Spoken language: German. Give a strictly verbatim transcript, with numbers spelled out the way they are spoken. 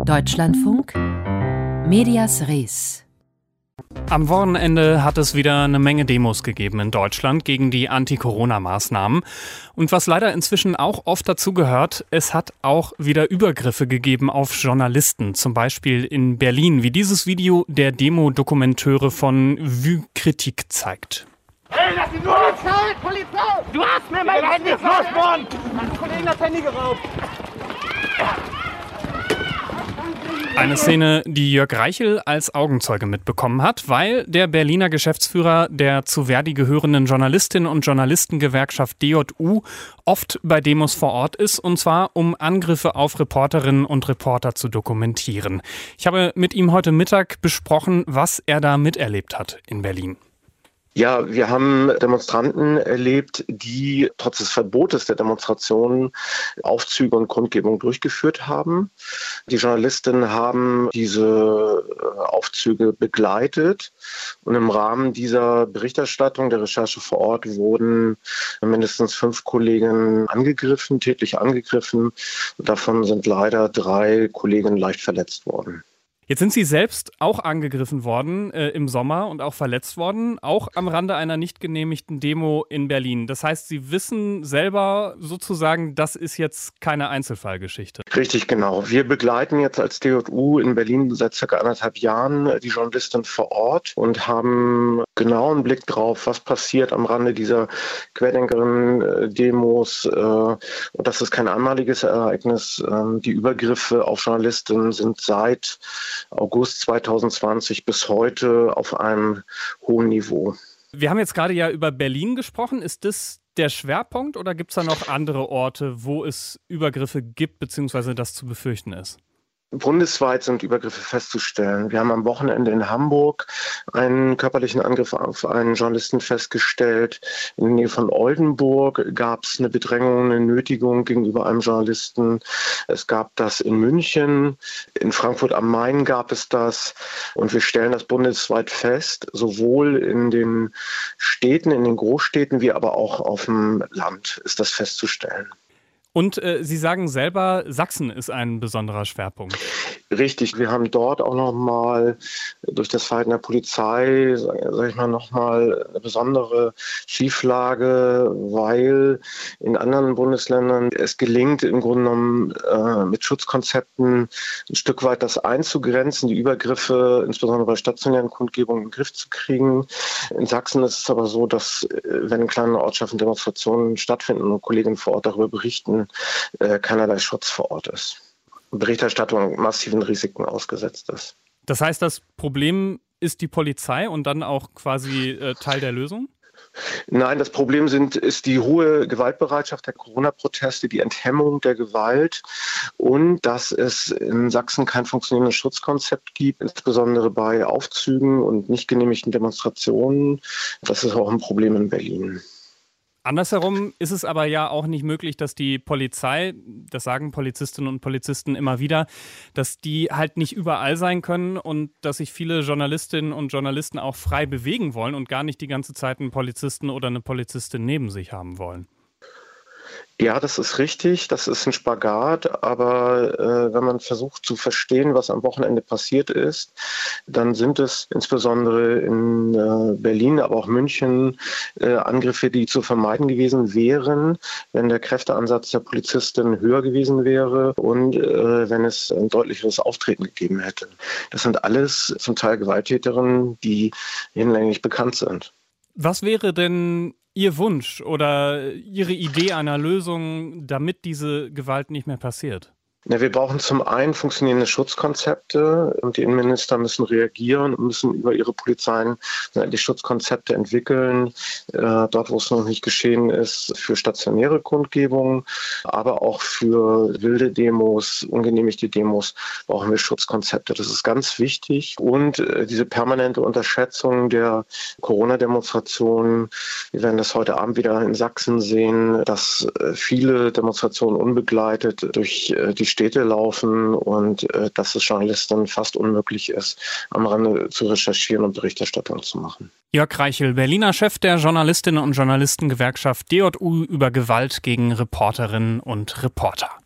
Deutschlandfunk Medias Res. Am Wochenende hat es wieder eine Menge Demos gegeben in Deutschland gegen die Anti-Corona-Maßnahmen. Und was leider inzwischen auch oft dazu gehört, es hat auch wieder Übergriffe gegeben auf Journalisten. Zum Beispiel in Berlin, wie dieses Video der Demo-Dokumenteure von Vue Kritik zeigt. Hey, lass ihn nur! Polizei! Polizei! Du hast mir mein Handy verloren! Mein Kollegen hat das Handy geraubt! Eine Szene, die Jörg Reichel als Augenzeuge mitbekommen hat, weil der Berliner Geschäftsführer der zu Verdi gehörenden Journalistinnen und Journalistengewerkschaft D J U oft bei Demos vor Ort ist, und zwar um Angriffe auf Reporterinnen und Reporter zu dokumentieren. Ich habe mit ihm heute Mittag besprochen, was er da miterlebt hat in Berlin. Ja, wir haben Demonstranten erlebt, die trotz des Verbotes der Demonstrationen Aufzüge und Kundgebungen durchgeführt haben. Die Journalistinnen haben diese Aufzüge begleitet und im Rahmen dieser Berichterstattung, der Recherche vor Ort, wurden mindestens fünf Kollegen angegriffen, tätlich angegriffen. Davon sind leider drei Kollegen leicht verletzt worden. Jetzt sind Sie selbst auch angegriffen worden äh, im Sommer und auch verletzt worden, auch am Rande einer nicht genehmigten Demo in Berlin. Das heißt, Sie wissen selber sozusagen, das ist jetzt keine Einzelfallgeschichte. Richtig, genau. Wir begleiten jetzt als D J U in Berlin seit circa anderthalb Jahren die Journalistin vor Ort und haben genau einen Blick drauf, was passiert am Rande dieser Querdenkerin-Demos. Und das ist kein einmaliges Ereignis. Die Übergriffe auf Journalistinnen sind seit August zweitausendzwanzig bis heute auf einem hohen Niveau. Wir haben jetzt gerade ja über Berlin gesprochen. Ist das der Schwerpunkt oder gibt es da noch andere Orte, wo es Übergriffe gibt bzw. das zu befürchten ist? Bundesweit sind Übergriffe festzustellen. Wir haben am Wochenende in Hamburg einen körperlichen Angriff auf einen Journalisten festgestellt. In der Nähe von Oldenburg gab es eine Bedrängung, eine Nötigung gegenüber einem Journalisten. Es gab das in München, in Frankfurt am Main gab es das. Und wir stellen das bundesweit fest, sowohl in den Städten, in den Großstädten, wie aber auch auf dem Land ist das festzustellen. Und äh, Sie sagen selber, Sachsen ist ein besonderer Schwerpunkt. Richtig, wir haben dort auch nochmal durch das Verhalten der Polizei, sage ich mal, nochmal eine besondere Schieflage, weil in anderen Bundesländern es gelingt, im Grunde genommen äh, mit Schutzkonzepten ein Stück weit das einzugrenzen, die Übergriffe, insbesondere bei stationären Kundgebungen, in den Griff zu kriegen. In Sachsen ist es aber so, dass, wenn in kleinen Ortschaften Demonstrationen stattfinden und Kollegen vor Ort darüber berichten, äh, keinerlei Schutz vor Ort ist. Berichterstattung massiven Risiken ausgesetzt ist. Das heißt, das Problem ist die Polizei und dann auch quasi äh, Teil der Lösung? Nein, das Problem sind, ist die hohe Gewaltbereitschaft der Corona-Proteste, die Enthemmung der Gewalt und dass es in Sachsen kein funktionierendes Schutzkonzept gibt, insbesondere bei Aufzügen und nicht genehmigten Demonstrationen. Das ist auch ein Problem in Berlin. Andersherum ist es aber ja auch nicht möglich, dass die Polizei, das sagen Polizistinnen und Polizisten immer wieder, dass die halt nicht überall sein können und dass sich viele Journalistinnen und Journalisten auch frei bewegen wollen und gar nicht die ganze Zeit einen Polizisten oder eine Polizistin neben sich haben wollen. Ja, das ist richtig, das ist ein Spagat, aber äh, wenn man versucht zu verstehen, was am Wochenende passiert ist, dann sind es insbesondere in äh, Berlin, aber auch München äh, Angriffe, die zu vermeiden gewesen wären, wenn der Kräfteansatz der Polizistin höher gewesen wäre und äh, wenn es ein deutlicheres Auftreten gegeben hätte. Das sind alles zum Teil Gewalttäterinnen, die hinlänglich bekannt sind. Was wäre denn Ihr Wunsch oder Ihre Idee einer Lösung, damit diese Gewalt nicht mehr passiert? Ja, wir brauchen zum einen funktionierende Schutzkonzepte und die Innenminister müssen reagieren und müssen über ihre Polizeien die Schutzkonzepte entwickeln, äh, dort wo es noch nicht geschehen ist, für stationäre Kundgebungen, aber auch für wilde Demos, ungenehmigte Demos brauchen wir Schutzkonzepte. Das ist ganz wichtig und äh, diese permanente Unterschätzung der Corona-Demonstrationen, wir werden das heute Abend wieder in Sachsen sehen, dass äh, viele Demonstrationen unbegleitet durch äh, die Städte laufen und äh, dass es Journalisten fast unmöglich ist, am Rande zu recherchieren und Berichterstattung zu machen. Jörg Reichel, Berliner Chef der Journalistinnen und Journalistengewerkschaft D J U über Gewalt gegen Reporterinnen und Reporter.